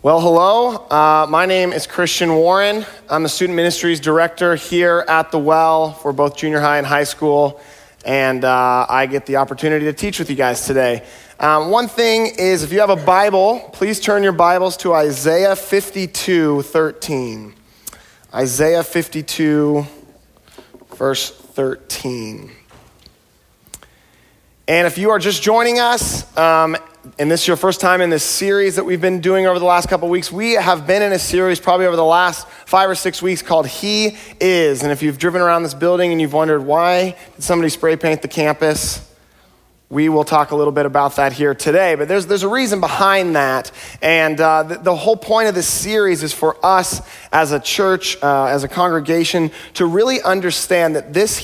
Well, hello. My name is Christian Warren. I'm the Student Ministries Director here at The Well for both junior high and high school, and I get the opportunity to teach with you guys today. One thing is, if you have a Bible, please turn your Bibles to Isaiah 52:13. Isaiah 52, verse 13. And if you are just joining us, and this is your first time in this series that we've been doing over the last couple weeks, we have been in a series probably over the last 5 or 6 weeks called He Is. And if you've driven around this building and you've wondered why did somebody spray paint the campus, we will talk a little bit about that here today. But there's a reason behind that. And the whole point of this series is for us as a church, as a congregation, to really understand that this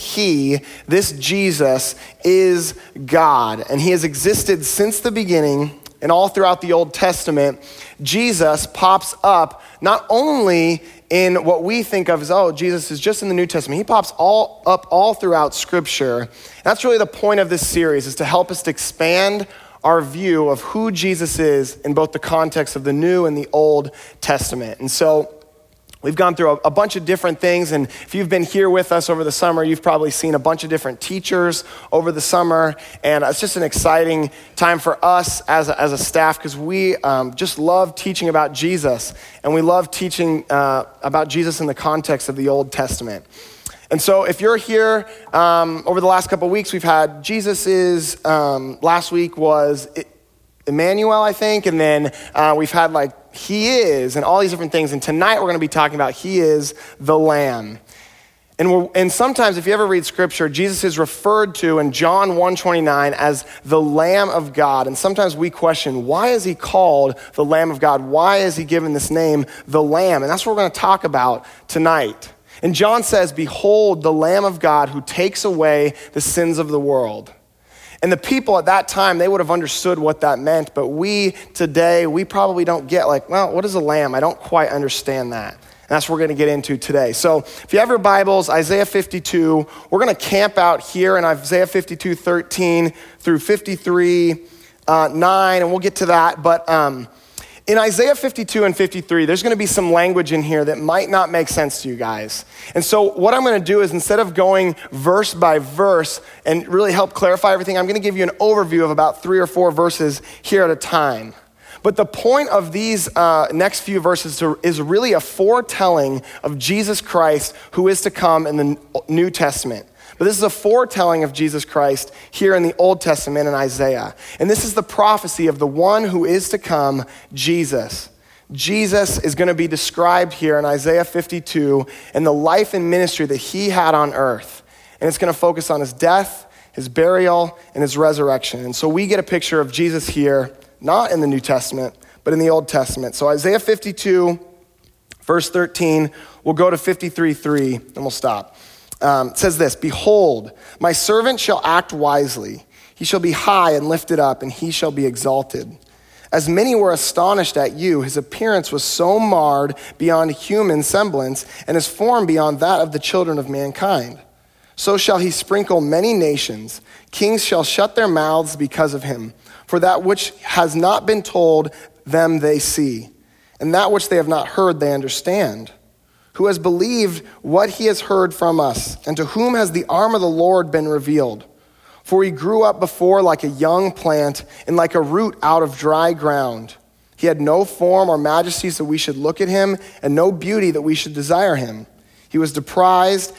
Jesus, is God. And he has existed since the beginning, and all throughout the Old Testament. Jesus pops up not only in what we think of as, Jesus is just in the New Testament. He pops up all throughout Scripture. And that's really the point of this series, is to help us to expand our view of who Jesus is in both the context of the New and the Old Testament. And so we've gone through a bunch of different things, and if you've been here with us over the summer, you've probably seen a bunch of different teachers over the summer, and it's just an exciting time for us as a staff, because we just love teaching about Jesus, and we love teaching about Jesus in the context of the Old Testament. And so if you're here, over the last couple of weeks, we've had last week was Emmanuel, I think, and then we've had He Is, and all these different things. And tonight we're going to be talking about He is the Lamb. And sometimes if you ever read Scripture, Jesus is referred to in John 1:29 as the Lamb of God. And sometimes we question, why is he called the Lamb of God? Why is he given this name, the Lamb? And that's what we're going to talk about tonight. And John says, "Behold the Lamb of God who takes away the sins of the world." And the people at that time, they would have understood what that meant, but we today, we probably don't get what is a lamb? I don't quite understand that. And that's what we're going to get into today. So if you have your Bibles, Isaiah 52, we're going to camp out here in Isaiah 52:13 through 53:9, and we'll get to that. But in Isaiah 52 and 53, there's going to be some language in here that might not make sense to you guys. And so what I'm going to do is, instead of going verse by verse and really help clarify everything, I'm going to give you an overview of about 3 or 4 verses here at a time. But the point of these next few verses is really a foretelling of Jesus Christ who is to come in the New Testament. But this is a foretelling of Jesus Christ here in the Old Testament in Isaiah. And this is the prophecy of the one who is to come, Jesus. Jesus is going to be described here in Isaiah 52 and the life and ministry that he had on earth. And it's going to focus on his death, his burial, and his resurrection. And so we get a picture of Jesus here, not in the New Testament, but in the Old Testament. So Isaiah 52, verse 13, we'll go to 53:3, and we'll stop. It says this: "Behold, my servant shall act wisely. He shall be high and lifted up, and he shall be exalted. As many were astonished at you, his appearance was so marred beyond human semblance, and his form beyond that of the children of mankind. So shall he sprinkle many nations. Kings shall shut their mouths because of him. For that which has not been told them they see, and that which they have not heard they understand. Who has believed what he has heard from us, and to whom has the arm of the Lord been revealed? For he grew up before like a young plant, and like a root out of dry ground. He had no form or majesty so we should look at him, and no beauty that we should desire him. He was despised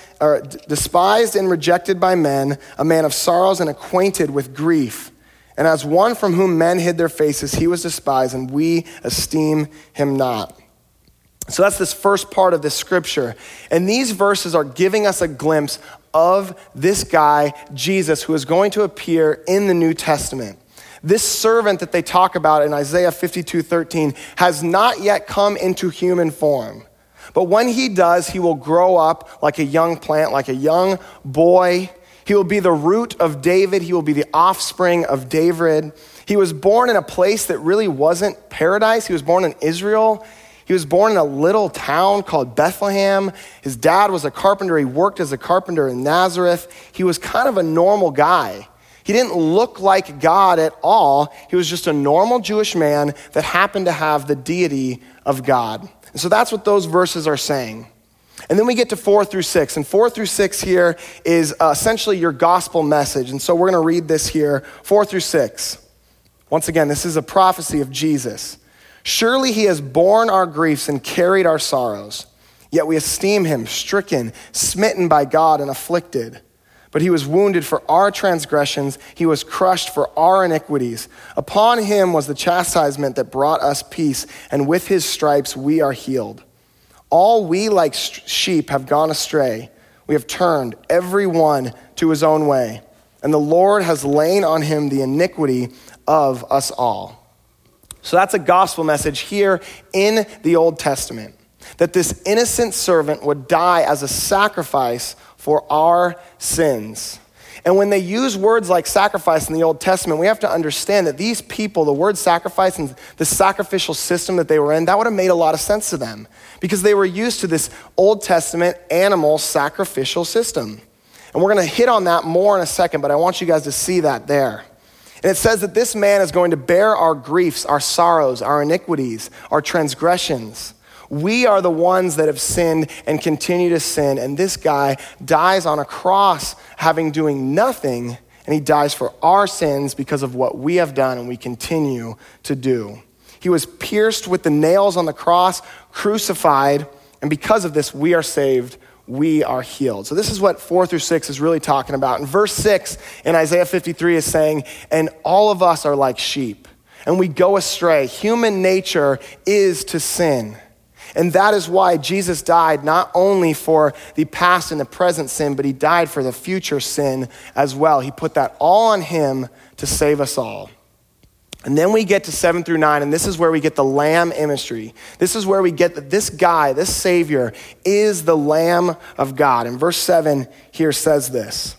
and rejected by men, a man of sorrows and acquainted with grief. And as one from whom men hid their faces, he was despised, and we esteem him not." So that's this first part of this scripture. And these verses are giving us a glimpse of this guy, Jesus, who is going to appear in the New Testament. This servant that they talk about in Isaiah 52:13 has not yet come into human form. But when he does, he will grow up like a young plant, like a young boy. He will be the root of David. He will be the offspring of David. He was born in a place that really wasn't paradise. He was born in Israel. He was born in a little town called Bethlehem. His dad was a carpenter. He worked as a carpenter in Nazareth. He was kind of a normal guy. He didn't look like God at all. He was just a normal Jewish man that happened to have the deity of God. And so that's what those verses are saying. And then we get to 4 through 6. And 4 through 6 here is essentially your gospel message. And so we're going to read this here, 4 through 6. Once again, this is a prophecy of Jesus. Surely he has borne our griefs and carried our sorrows. Yet we esteem him stricken, smitten by God, and afflicted. But he was wounded for our transgressions. He was crushed for our iniquities. Upon him was the chastisement that brought us peace, and with his stripes we are healed. All we like sheep have gone astray. We have turned every one to his own way. And the Lord has laid on him the iniquity of us all. So that's a gospel message here in the Old Testament, that this innocent servant would die as a sacrifice for our sins. And when they use words like sacrifice in the Old Testament, we have to understand that these people, the word sacrifice and the sacrificial system that they were in, that would have made a lot of sense to them because they were used to this Old Testament animal sacrificial system. And we're going to hit on that more in a second, but I want you guys to see that there. And it says that this man is going to bear our griefs, our sorrows, our iniquities, our transgressions. We are the ones that have sinned and continue to sin. And this guy dies on a cross having doing nothing. And he dies for our sins because of what we have done and we continue to do. He was pierced with the nails on the cross, crucified. And because of this, we are saved. We are healed. So this is what 4 through 6 is really talking about. And verse 6 in Isaiah 53 is saying, and all of us are like sheep, and we go astray. Human nature is to sin. And that is why Jesus died not only for the past and the present sin, but he died for the future sin as well. He put that all on him to save us all. And then we get to 7 through 9, and this is where we get the lamb imagery. This is where we get that this guy, this Savior, is the Lamb of God. And verse 7 here says this.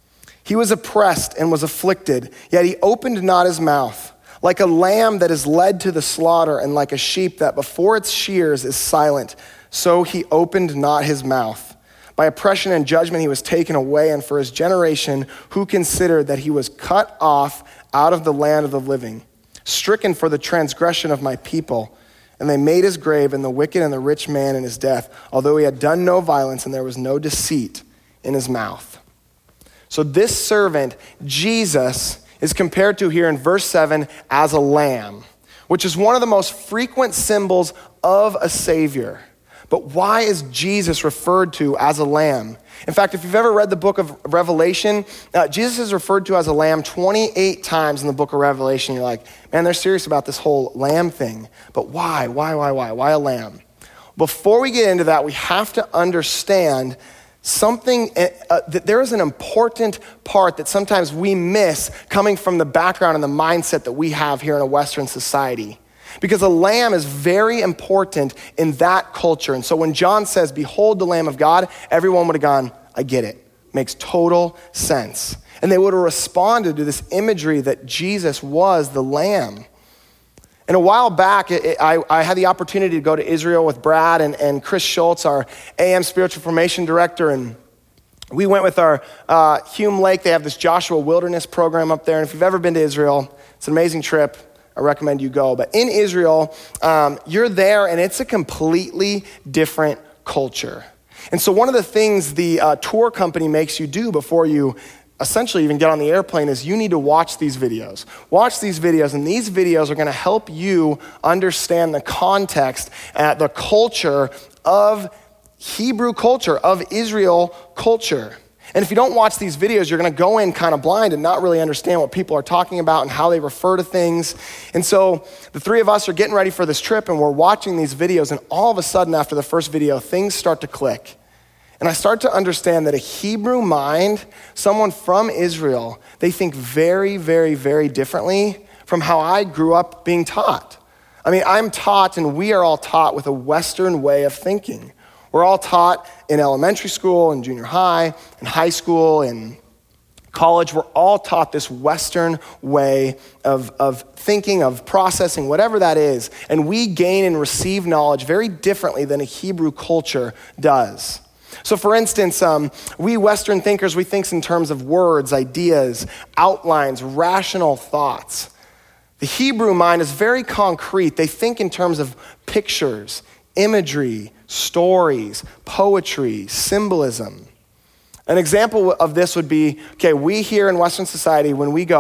He was oppressed and was afflicted, yet he opened not his mouth. Like a lamb that is led to the slaughter, and like a sheep that before its shears is silent, so he opened not his mouth. By oppression and judgment he was taken away, and for his generation who considered that he was cut off out of the land of the living, stricken for the transgression of my people. And they made his grave in the wicked and the rich man in his death, although he had done no violence and there was no deceit in his mouth. So this servant, Jesus, is compared to here in verse 7 as a lamb, which is one of the most frequent symbols of a Savior. But why is Jesus referred to as a lamb? In fact, if you've ever read the book of Revelation, Jesus is referred to as a lamb 28 times in the book of Revelation. You're like, man, they're serious about this whole lamb thing. But why? Why a lamb? Before we get into that, we have to understand something, that there is an important part that sometimes we miss coming from the background and the mindset that we have here in a Western society. Because a lamb is very important in that culture. And so when John says, behold the Lamb of God, everyone would have gone, I get it. Makes total sense. And they would have responded to this imagery that Jesus was the lamb. And a while back, I had the opportunity to go to Israel with Brad and Chris Schultz, our AM Spiritual Formation Director, and we went with our Hume Lake. They have this Joshua Wilderness program up there. And if you've ever been to Israel, it's an amazing trip. I recommend you go. But in Israel, you're there and it's a completely different culture. And so one of the things the tour company makes you do before you essentially even get on the airplane is you need to watch these videos. Watch these videos, and these videos are going to help you understand the context, the culture of Hebrew culture, of Israel culture. And if you don't watch these videos, you're going to go in kind of blind and not really understand what people are talking about and how they refer to things. And so the three of us are getting ready for this trip, and we're watching these videos, and all of a sudden after the first video, things start to click. And I start to understand that a Hebrew mind, someone from Israel, they think very, very, very differently from how I grew up being taught. I mean, I'm taught, and we are all taught with a Western way of thinking. We're all taught in elementary school and junior high and high school and college. We're all taught this Western way of thinking, of processing, whatever that is. And we gain and receive knowledge very differently than a Hebrew culture does. So for instance, we Western thinkers, we think in terms of words, ideas, outlines, rational thoughts. The Hebrew mind is very concrete. They think in terms of pictures, imagery, stories, poetry, symbolism. An example of this would be, okay, we here in Western society,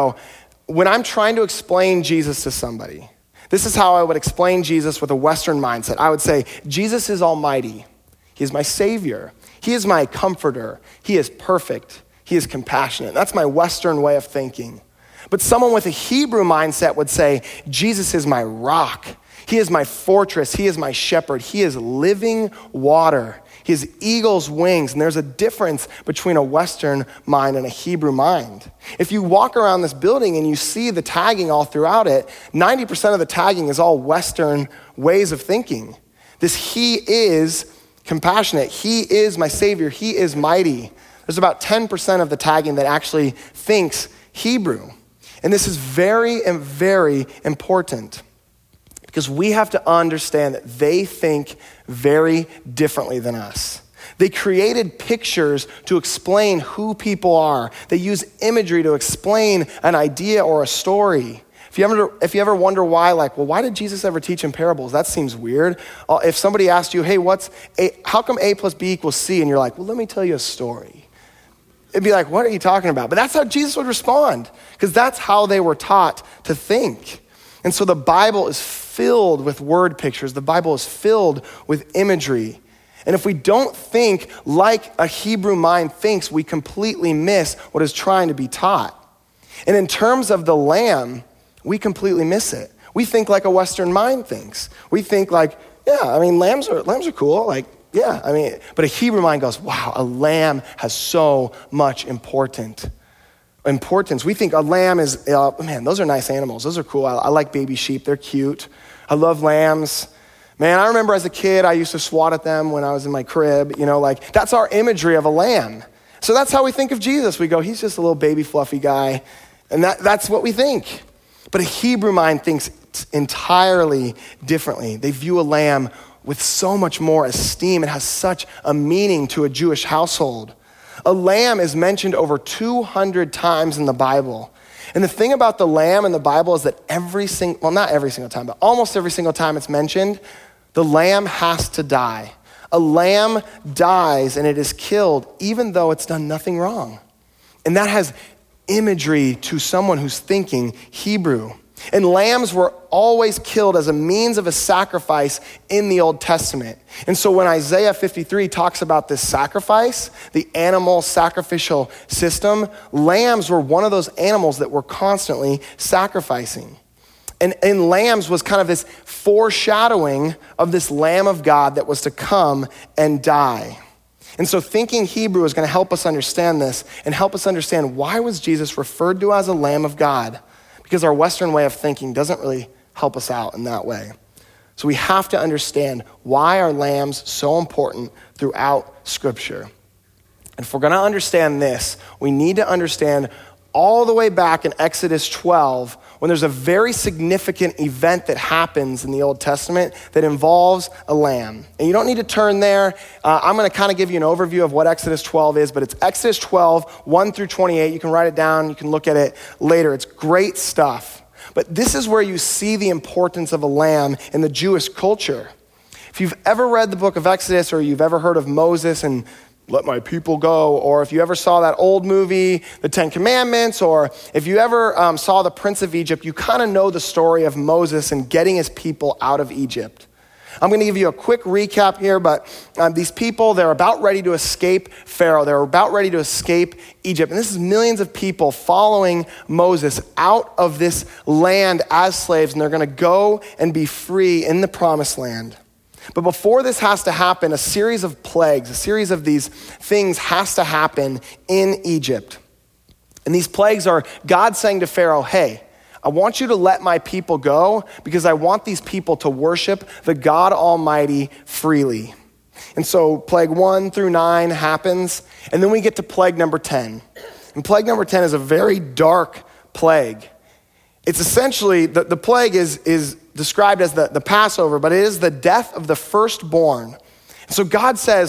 when I'm trying to explain Jesus to somebody, this is how I would explain Jesus with a Western mindset. I would say, Jesus is almighty. He is my savior. He is my comforter. He is perfect. He is compassionate. That's my Western way of thinking. But someone with a Hebrew mindset would say, Jesus is my rock. He is my fortress. He is my shepherd. He is living water. He has eagle's wings. And there's a difference between a Western mind and a Hebrew mind. If you walk around this building and you see the tagging all throughout it, 90% of the tagging is all Western ways of thinking. This he is compassionate. He is my savior. He is mighty. There's about 10% of the tagging that actually thinks Hebrew. And this is very, very important because we have to understand that they think very differently than us. They created pictures to explain who people are. They use imagery to explain an idea or a story. If you ever wonder why, why did Jesus ever teach in parables? That seems weird. If somebody asked you, hey, how come A plus B equals C? And you're like, well, let me tell you a story. It'd be like, what are you talking about? But that's how Jesus would respond, because that's how they were taught to think. And so the Bible is filled with word pictures. The Bible is filled with imagery. And if we don't think like a Hebrew mind thinks, we completely miss what is trying to be taught. And in terms of the lamb, we completely miss it. We think like a Western mind thinks. We think like, lambs are cool. But a Hebrew mind goes, wow, a lamb has so much importance. We think a lamb is, those are nice animals. Those are cool. I like baby sheep. They're cute. I love lambs. Man, I remember as a kid, I used to swat at them when I was in my crib. That's our imagery of a lamb. So that's how we think of Jesus. We go, he's just a little baby fluffy guy. And that's what we think. But a Hebrew mind thinks entirely differently. They view a lamb with so much more esteem. It has such a meaning to a Jewish household. A lamb is mentioned over 200 times in the Bible. And the thing about the lamb in the Bible is that not every single time, but almost every single time it's mentioned, the lamb has to die. A lamb dies and it is killed even though it's done nothing wrong. And that has imagery to someone who's thinking Hebrew. And lambs were always killed as a means of a sacrifice in the Old Testament. And so when Isaiah 53 talks about this sacrifice, the animal sacrificial system, lambs were one of those animals that were constantly sacrificing. And lambs was kind of this foreshadowing of this Lamb of God that was to come and die. And so thinking Hebrew is going to help us understand this and help us understand why was Jesus referred to as a Lamb of God? Because our Western way of thinking doesn't really help us out in that way. So we have to understand why are lambs so important throughout Scripture. And if we're going to understand this, we need to understand all the way back in Exodus 12 when there's a very significant event that happens in the Old Testament that involves a lamb. And you don't need to turn there. I'm going to kind of give you an overview of what Exodus 12 is, but it's Exodus 12, 1 through 28. You can write it down. You can look at it later. It's great stuff. But this is where you see the importance of a lamb in the Jewish culture. If you've ever read the book of Exodus or you've ever heard of Moses and let my people go, or if you ever saw that old movie, The Ten Commandments, or if you ever saw The Prince of Egypt, you kind of know the story of Moses and getting his people out of Egypt. I'm going to give you a quick recap here, but these people, they're about ready to escape Pharaoh. They're about ready to escape Egypt. And this is millions of people following Moses out of this land as slaves, and they're going to go and be free in the promised land. But before this has to happen, a series of plagues, a series of these things has to happen in Egypt. And these plagues are God saying to Pharaoh, hey, I want you to let my people go because I want these people to worship the God Almighty freely. And so plague 1 through 9 happens, and then we get to plague number 10. And plague number 10 is a very dark plague. It's essentially, the plague is described as the Passover, but it is the death of the firstborn. And so God says,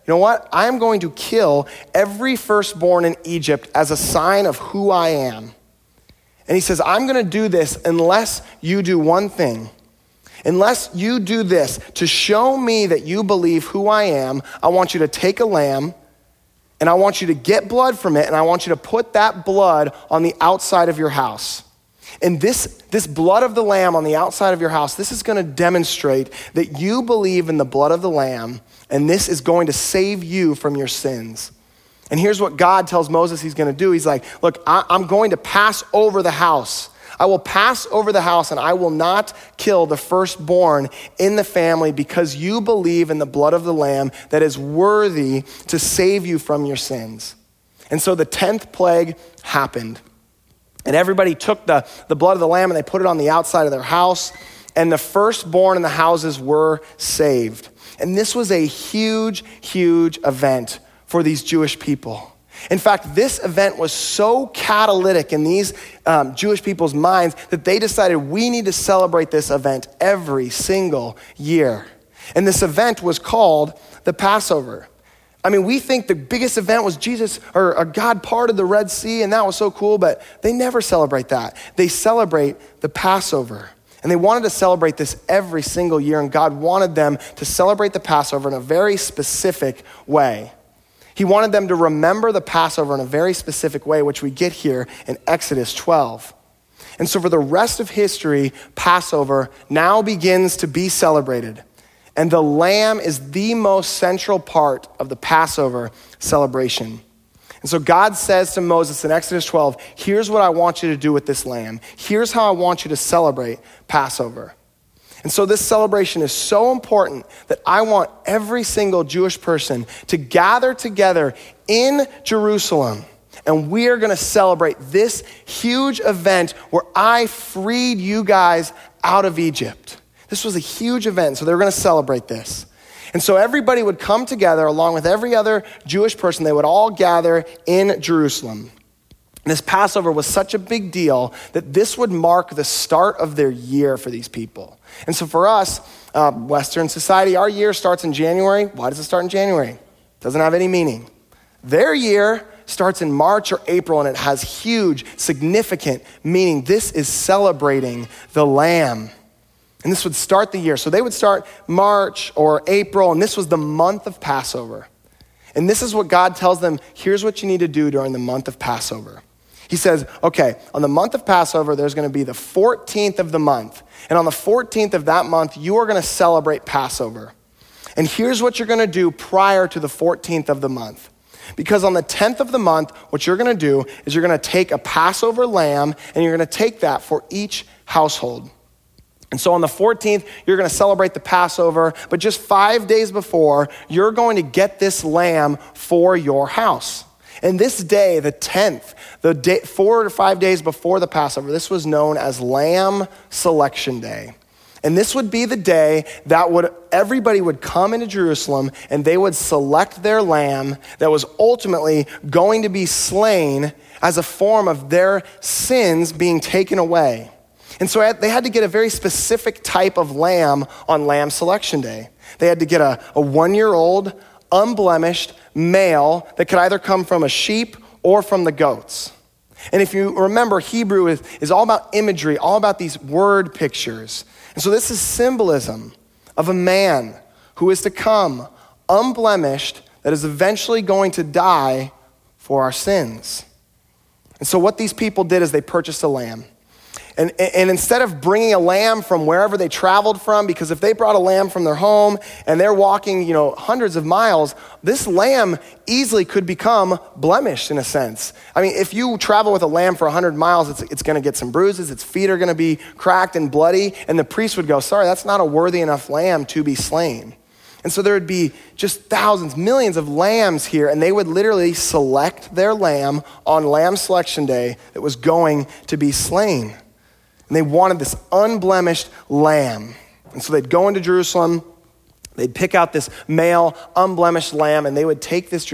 you know what? I'm going to kill every firstborn in Egypt as a sign of who I am. And he says, I'm going to do this unless you do one thing. Unless you do this to show me that you believe who I am, I want you to take a lamb and I want you to get blood from it and I want you to put that blood on the outside of your house. And this blood of the lamb on the outside of your house, this is going to demonstrate that you believe in the blood of the lamb, and this is going to save you from your sins. And here's what God tells Moses he's going to do. He's like, look, I'm going to pass over the house. I will pass over the house and I will not kill the firstborn in the family because you believe in the blood of the lamb that is worthy to save you from your sins. And so the 10th plague happened. And everybody took the blood of the lamb and they put it on the outside of their house. And the firstborn in the houses were saved. And this was a huge, huge event for these Jewish people. In fact, this event was so catalytic in these Jewish people's minds that they decided we need to celebrate this event every single year. And this event was called the Passover. I mean, we think the biggest event was Jesus or God parted the Red Sea and that was so cool, but they never celebrate that. They celebrate the Passover. And they wanted to celebrate this every single year, and God wanted them to celebrate the Passover in a very specific way. He wanted them to remember the Passover in a very specific way, which we get here in Exodus 12. And so for the rest of history, Passover now begins to be celebrated. And the lamb is the most central part of the Passover celebration. And so God says to Moses in Exodus 12, here's what I want you to do with this lamb. Here's how I want you to celebrate Passover. And so this celebration is so important that I want every single Jewish person to gather together in Jerusalem. And we are going to celebrate this huge event where I freed you guys out of Egypt. This was a huge event, so they were going to celebrate this. And so everybody would come together along with every other Jewish person. They would all gather in Jerusalem. And this Passover was such a big deal that this would mark the start of their year for these people. And so for us, Western society, our year starts in January. Why does it start in January? It doesn't have any meaning. Their year starts in March or April, and it has huge, significant meaning. This is celebrating the Lamb. And this would start the year. So they would start March or April, and this was the month of Passover. And this is what God tells them, here's what you need to do during the month of Passover. He says, okay, on the month of Passover, there's going to be the 14th of the month. And on the 14th of that month, you are going to celebrate Passover. And here's what you're going to do prior to the 14th of the month. Because on the 10th of the month, what you're going to do is you're going to take a Passover lamb, and you're going to take that for each household. And so on the 14th, you're going to celebrate the Passover, but just 5 days before, you're going to get this lamb for your house. And this day, the 10th, the day, 4 to 5 days before the Passover, this was known as Lamb Selection Day. And this would be the day that everybody would come into Jerusalem and they would select their lamb that was ultimately going to be slain as a form of their sins being taken away. And so they had to get a very specific type of lamb on Lamb Selection Day. They had to get a 1-year-old, unblemished male that could either come from a sheep or from the goats. And if you remember, Hebrew is all about imagery, all about these word pictures. And so this is symbolism of a man who is to come unblemished that is eventually going to die for our sins. And so what these people did is they purchased a lamb. And instead of bringing a lamb from wherever they traveled from, because if they brought a lamb from their home and they're walking, hundreds of miles, this lamb easily could become blemished in a sense. I mean, if you travel with a lamb for 100 miles, it's going to get some bruises, its feet are going to be cracked and bloody, and the priest would go, sorry, that's not a worthy enough lamb to be slain. And so there would be just thousands, millions of lambs here, and they would literally select their lamb on Lamb Selection Day that was going to be slain. And they wanted this unblemished lamb. And so they'd go into Jerusalem, they'd pick out this male, unblemished lamb, and they would take this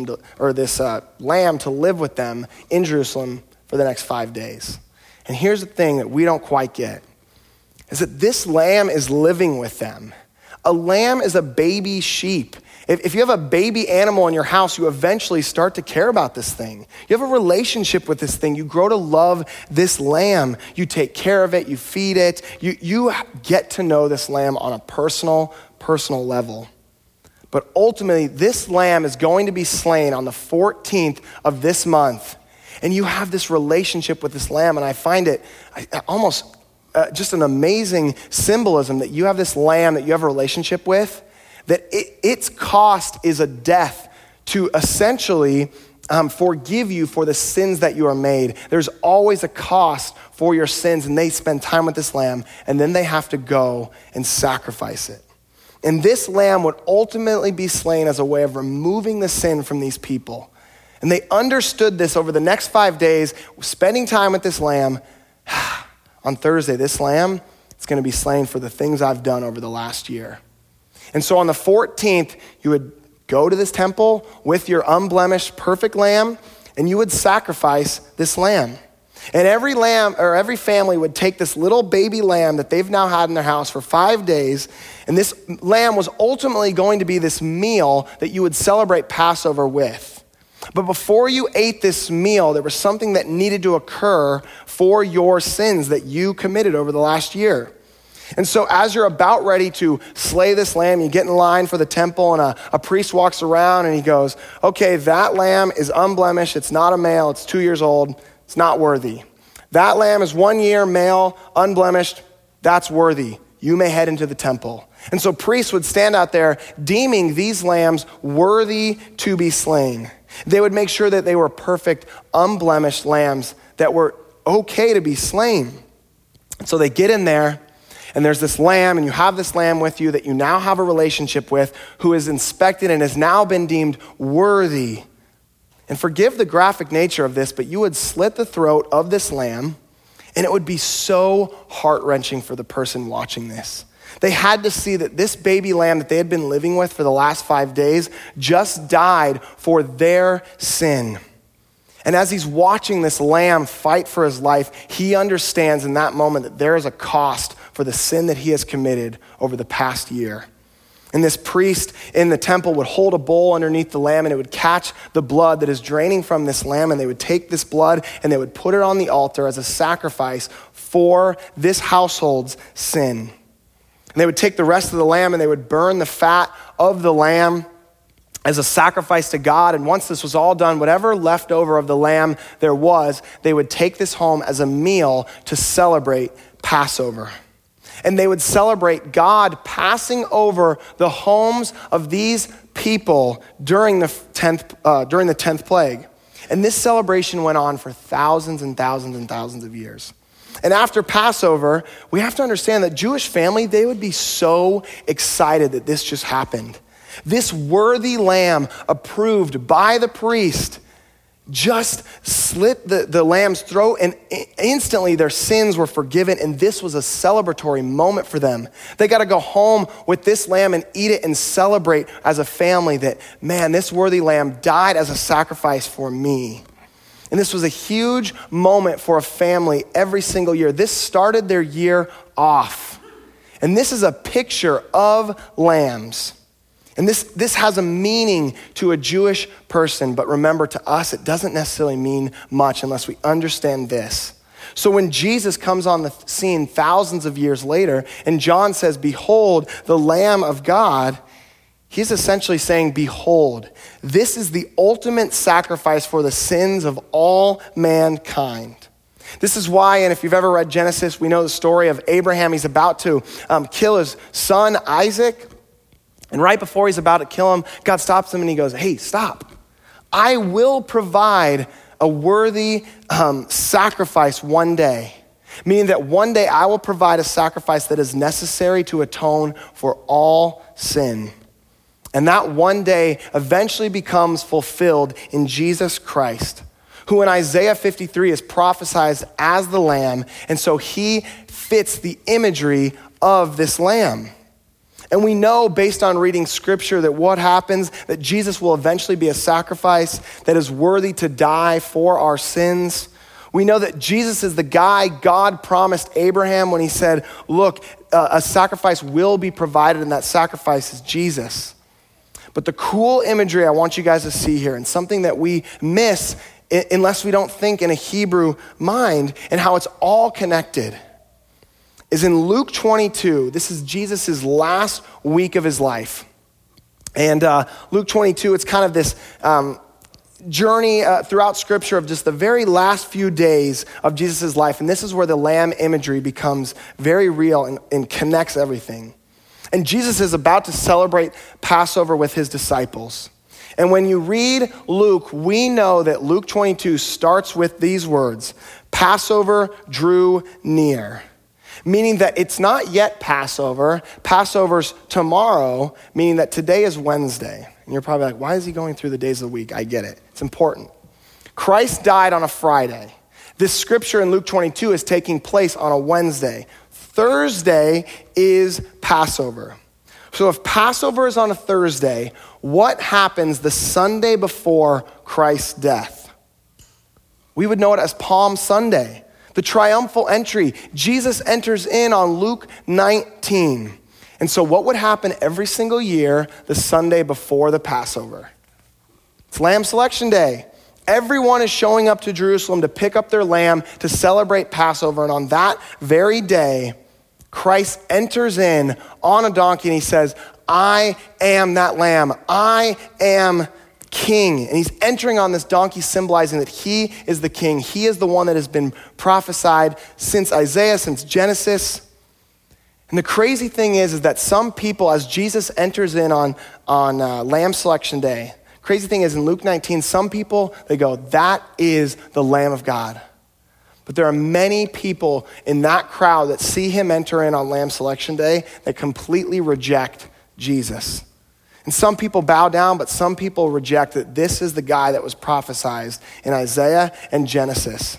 lamb to live with them in Jerusalem for the next 5 days. And here's the thing that we don't quite get, is that this lamb is living with them. A lamb is a baby sheep. If you have a baby animal in your house, you eventually start to care about this thing. You have a relationship with this thing. You grow to love this lamb. You take care of it. You feed it. You get to know this lamb on a personal level. But ultimately, this lamb is going to be slain on the 14th of this month. And you have this relationship with this lamb. And I find it almost just an amazing symbolism that you have this lamb that you have a relationship with, that its cost is a death to essentially forgive you for the sins that you are made. There's always a cost for your sins, and they spend time with this lamb, and then they have to go and sacrifice it. And this lamb would ultimately be slain as a way of removing the sin from these people. And they understood this over the next 5 days, spending time with this lamb. On Thursday, this lamb is going to be slain for the things I've done over the last year. And so on the 14th, you would go to this temple with your unblemished, perfect lamb, and you would sacrifice this lamb. And every family would take this little baby lamb that they've now had in their house for 5 days, and this lamb was ultimately going to be this meal that you would celebrate Passover with. But before you ate this meal, there was something that needed to occur for your sins that you committed over the last year. And so as you're about ready to slay this lamb, you get in line for the temple, and a priest walks around and he goes, okay, that lamb is unblemished. It's not a male. It's 2 years old. It's not worthy. That lamb is 1 year, male, unblemished. That's worthy. You may head into the temple. And so priests would stand out there deeming these lambs worthy to be slain. They would make sure that they were perfect, unblemished lambs that were okay to be slain. And so they get in there, and there's this lamb, and you have this lamb with you that you now have a relationship with, who is inspected and has now been deemed worthy. And forgive the graphic nature of this, but you would slit the throat of this lamb, and it would be so heart-wrenching for the person watching this. They had to see that this baby lamb that they had been living with for the last 5 days just died for their sin. And as he's watching this lamb fight for his life, he understands in that moment that there is a cost for the sin that he has committed over the past year. And this priest in the temple would hold a bowl underneath the lamb, and it would catch the blood that is draining from this lamb, and they would take this blood and they would put it on the altar as a sacrifice for this household's sin. And they would take the rest of the lamb and they would burn the fat of the lamb as a sacrifice to God. And once this was all done, whatever left over of the lamb there was, they would take this home as a meal to celebrate Passover. And they would celebrate God passing over the homes of these people during the 10th plague. And this celebration went on for thousands and thousands and thousands of years. And after Passover, we have to understand that Jewish family, they would be so excited that this just happened. This worthy lamb approved by the priest just slit the lamb's throat, and instantly their sins were forgiven, and this was a celebratory moment for them. They got to go home with this lamb and eat it and celebrate as a family that, man, this worthy lamb died as a sacrifice for me. And this was a huge moment for a family every single year. This started their year off. And this is a picture of lambs. And this has a meaning to a Jewish person, but remember, to us, it doesn't necessarily mean much unless we understand this. So when Jesus comes on the scene thousands of years later, and John says, "Behold, the Lamb of God," he's essentially saying, behold, this is the ultimate sacrifice for the sins of all mankind. This is why, and if you've ever read Genesis, we know the story of Abraham. He's about to kill his son, Isaac. And right before he's about to kill him, God stops him and he goes, "Hey, stop. I will provide a worthy sacrifice one day." Meaning that one day I will provide a sacrifice that is necessary to atone for all sin. And that one day eventually becomes fulfilled in Jesus Christ, who in Isaiah 53 is prophesied as the Lamb. And so he fits the imagery of this Lamb. And we know based on reading scripture that what happens, that Jesus will eventually be a sacrifice that is worthy to die for our sins. We know that Jesus is the guy God promised Abraham when he said, look, a sacrifice will be provided, and that sacrifice is Jesus. But the cool imagery I want you guys to see here, and something that we miss unless we don't think in a Hebrew mind, and how it's all connected, is in Luke 22. This is Jesus' last week of his life. And Luke 22, it's kind of this journey throughout Scripture of just the very last few days of Jesus' life. And this is where the lamb imagery becomes very real and connects everything. And Jesus is about to celebrate Passover with his disciples. And when you read Luke, we know that Luke 22 starts with these words, Passover drew near. Meaning that it's not yet Passover. Passover's tomorrow, meaning that today is Wednesday. And you're probably like, why is he going through the days of the week? I get it. It's important. Christ died on a Friday. This scripture in Luke 22 is taking place on a Wednesday. Thursday is Passover. So if Passover is on a Thursday, what happens the Sunday before Christ's death? We would know it as Palm Sunday, the triumphal entry. Jesus enters in on Luke 19. And so what would happen every single year the Sunday before the Passover? It's Lamb Selection Day. Everyone is showing up to Jerusalem to pick up their lamb to celebrate Passover. And on that very day, Christ enters in on a donkey and he says, I am that lamb. I am king. And he's entering on this donkey, symbolizing that he is the king. He is the one that has been prophesied since Isaiah, since Genesis. And the crazy thing is that some people, as Jesus enters in on Lamb Selection Day, crazy thing is in Luke 19, some people, they go, that is the Lamb of God. But there are many people in that crowd that see him enter in on Lamb Selection Day that completely reject Jesus. And some people bow down, but some people reject that this is the guy that was prophesied in Isaiah and Genesis.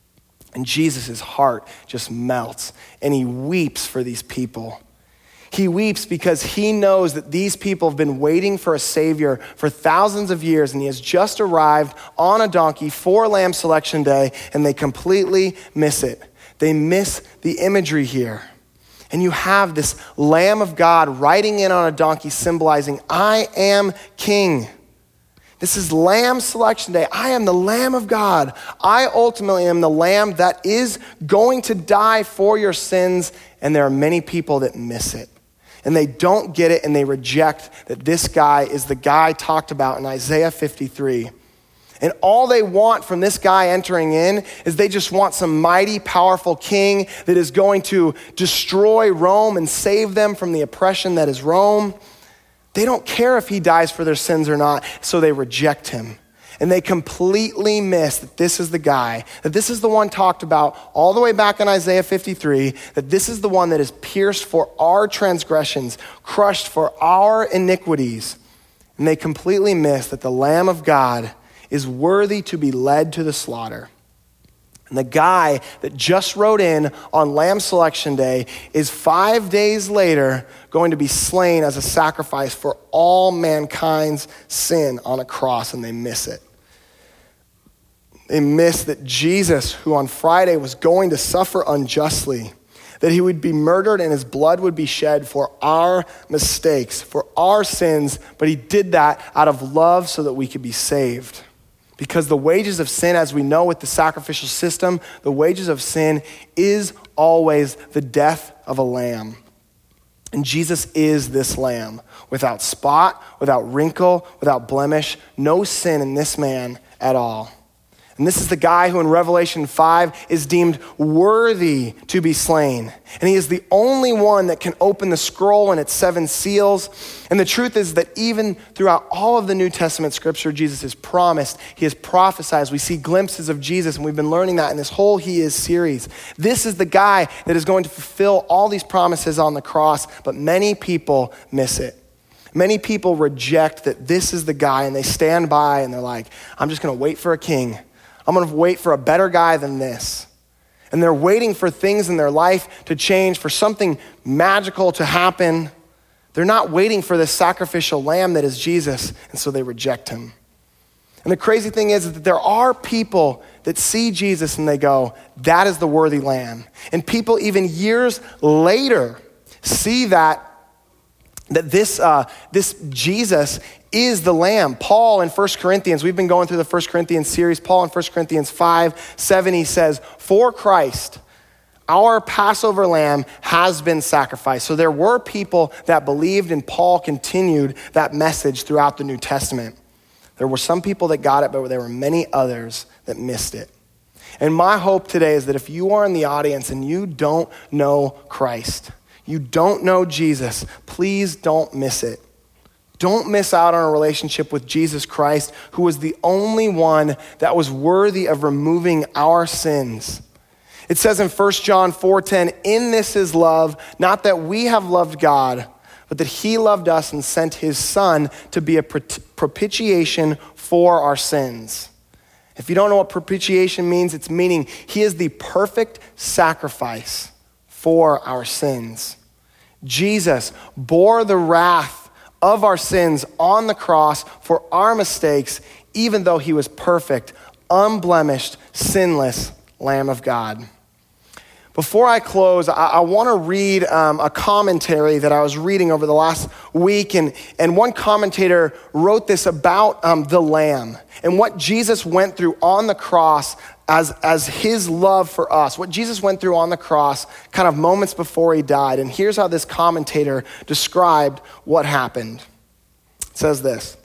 And Jesus' heart just melts, and he weeps for these people. He weeps because he knows that these people have been waiting for a Savior for thousands of years, and he has just arrived on a donkey for Lamb Selection Day, and they completely miss it. They miss the imagery here. And you have this Lamb of God riding in on a donkey, symbolizing, I am king. This is Lamb Selection Day. I am the Lamb of God. I ultimately am the Lamb that is going to die for your sins, and there are many people that miss it. And they don't get it, and they reject that this guy is the guy talked about in Isaiah 53. And all they want from this guy entering in is they just want some mighty, powerful king that is going to destroy Rome and save them from the oppression that is Rome. They don't care if he dies for their sins or not, so they reject him. And they completely miss that this is the guy, that this is the one talked about all the way back in Isaiah 53, that this is the one that is pierced for our transgressions, crushed for our iniquities. And they completely miss that the Lamb of God is worthy to be led to the slaughter. And the guy that just rode in on Lamb Selection Day is 5 days later going to be slain as a sacrifice for all mankind's sin on a cross, and they miss it. They miss that Jesus, who on Friday was going to suffer unjustly, that he would be murdered and his blood would be shed for our mistakes, for our sins, but he did that out of love so that we could be saved. Because the wages of sin, as we know with the sacrificial system, the wages of sin is always the death of a lamb. And Jesus is this lamb, without spot, without wrinkle, without blemish, no sin in this man at all. And this is the guy who in Revelation 5 is deemed worthy to be slain. And he is the only one that can open the scroll and its 7 seals. And the truth is that even throughout all of the New Testament scripture, Jesus has promised, he has prophesied. We see glimpses of Jesus, and we've been learning that in this whole He Is series. This is the guy that is going to fulfill all these promises on the cross, but many people miss it. Many people reject that this is the guy, and they stand by and they're like, I'm just going to wait for a king. I'm going to wait for a better guy than this. And they're waiting for things in their life to change, for something magical to happen. They're not waiting for this sacrificial lamb that is Jesus, and so they reject him. And the crazy thing is that there are people that see Jesus and they go, that is the worthy lamb. And people even years later see that that this Jesus is the Lamb. Paul in 1 Corinthians, we've been going through the 1 Corinthians series. Paul in 1 Corinthians 5:7, he says, "For Christ, our Passover lamb has been sacrificed." So there were people that believed, and Paul continued that message throughout the New Testament. There were some people that got it, but there were many others that missed it. And my hope today is that if you are in the audience and you don't know Christ, you don't know Jesus, please don't miss it. Don't miss out on a relationship with Jesus Christ, who was the only one that was worthy of removing our sins. It says in 1 John 4:10, "In this is love, not that we have loved God, but that he loved us and sent his son to be a propitiation for our sins." If you don't know what propitiation means, it's meaning he is the perfect sacrifice for our sins. Jesus bore the wrath of our sins on the cross for our mistakes, even though he was perfect, unblemished, sinless Lamb of God. Before I close, I want to read a commentary that I was reading over the last week, and one commentator wrote this about the Lamb and what Jesus went through on the cross as his love for us, what Jesus went through on the cross kind of moments before he died. And here's how this commentator described what happened. It says this: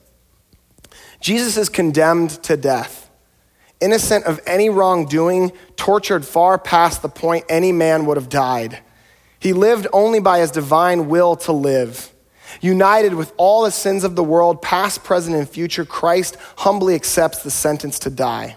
"Jesus is condemned to death, innocent of any wrongdoing, tortured far past the point any man would have died. He lived only by his divine will to live. United with all the sins of the world, past, present, and future, Christ humbly accepts the sentence to die.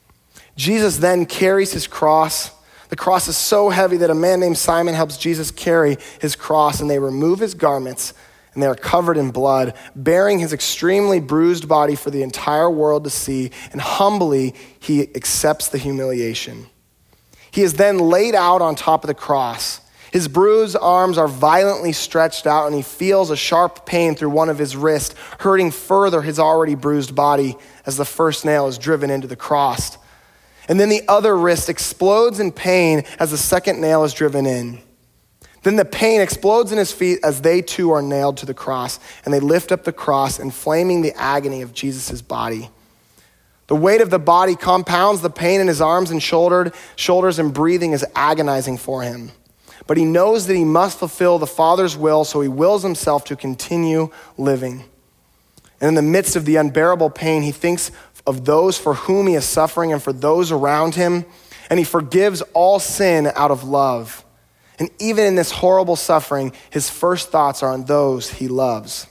Jesus then carries his cross. The cross is so heavy that a man named Simon helps Jesus carry his cross, and they remove his garments, and they are covered in blood, bearing his extremely bruised body for the entire world to see, and humbly he accepts the humiliation. He is then laid out on top of the cross. His bruised arms are violently stretched out, and he feels a sharp pain through one of his wrists, hurting further his already bruised body as the first nail is driven into the cross. And then the other wrist explodes in pain as the second nail is driven in. Then the pain explodes in his feet as they too are nailed to the cross, and they lift up the cross, inflaming the agony of Jesus' body. The weight of the body compounds the pain in his arms and shoulders, and breathing is agonizing for him. But he knows that he must fulfill the Father's will, so he wills himself to continue living. And in the midst of the unbearable pain, he thinks of those for whom he is suffering and for those around him, and he forgives all sin out of love. And even in this horrible suffering, his first thoughts are on those he loves.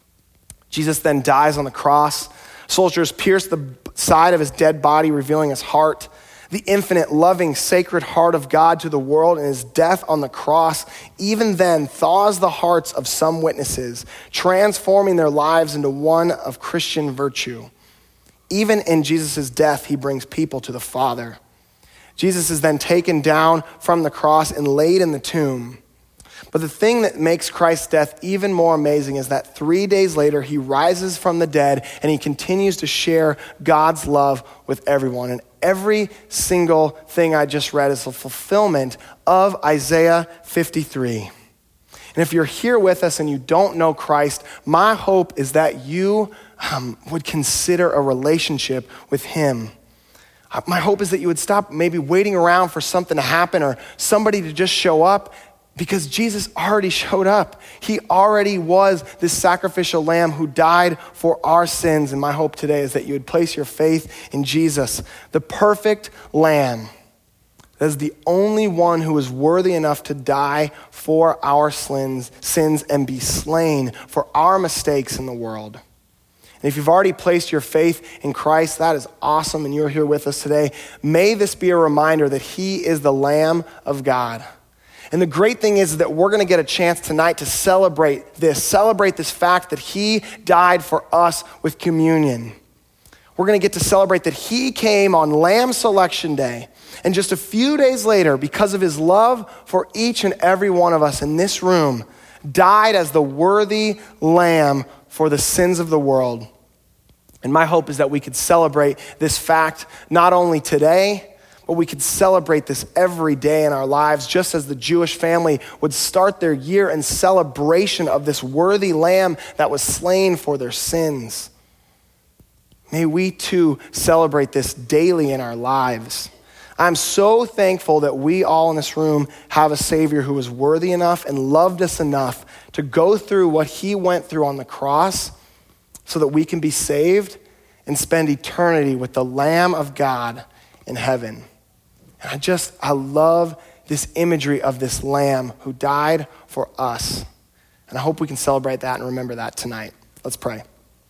Jesus then dies on the cross. Soldiers pierce the side of his dead body, revealing his heart. The infinite, loving, sacred heart of God to the world, and his death on the cross even then thaws the hearts of some witnesses, transforming their lives into one of Christian virtue. Even in Jesus' death, he brings people to the Father. Jesus is then taken down from the cross and laid in the tomb. But the thing that makes Christ's death even more amazing is that 3 days later, he rises from the dead and he continues to share God's love with everyone. And every single thing I just read is a fulfillment of Isaiah 53. And if you're here with us and you don't know Christ, my hope is that you would consider a relationship with him. My hope is that you would stop maybe waiting around for something to happen or somebody to just show up, because Jesus already showed up. He already was this sacrificial lamb who died for our sins. And my hope today is that you would place your faith in Jesus, the perfect lamb. That is the only one who is worthy enough to die for our sins and be slain for our mistakes in the world. And if you've already placed your faith in Christ, that is awesome, and you're here with us today. May this be a reminder that he is the Lamb of God. And the great thing is that we're going to get a chance tonight to celebrate this fact that he died for us with communion. We're going to get to celebrate that he came on Lamb Selection Day. And just a few days later, because of his love for each and every one of us in this room, died as the worthy lamb for the sins of the world. And my hope is that we could celebrate this fact not only today, where we could celebrate this every day in our lives, just as the Jewish family would start their year in celebration of this worthy lamb that was slain for their sins. May we too celebrate this daily in our lives. I'm so thankful that we all in this room have a Savior who was worthy enough and loved us enough to go through what he went through on the cross so that we can be saved and spend eternity with the Lamb of God in heaven. And I love this imagery of this lamb who died for us. And I hope we can celebrate that and remember that tonight. Let's pray.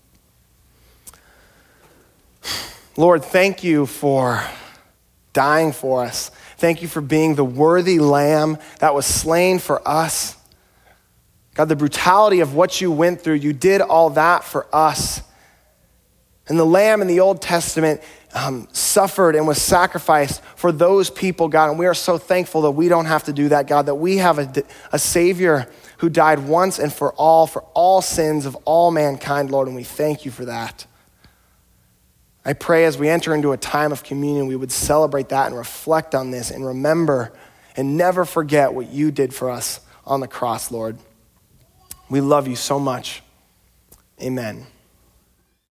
Lord, thank you for dying for us. Thank you for being the worthy lamb that was slain for us. God, the brutality of what you went through, you did all that for us. And the lamb in the Old Testament suffered and was sacrificed for those people, God. And we are so thankful that we don't have to do that, God, that we have a Savior who died once and for all sins of all mankind, Lord. And we thank you for that. I pray as we enter into a time of communion, we would celebrate that and reflect on this and remember and never forget what you did for us on the cross, Lord. We love you so much. Amen.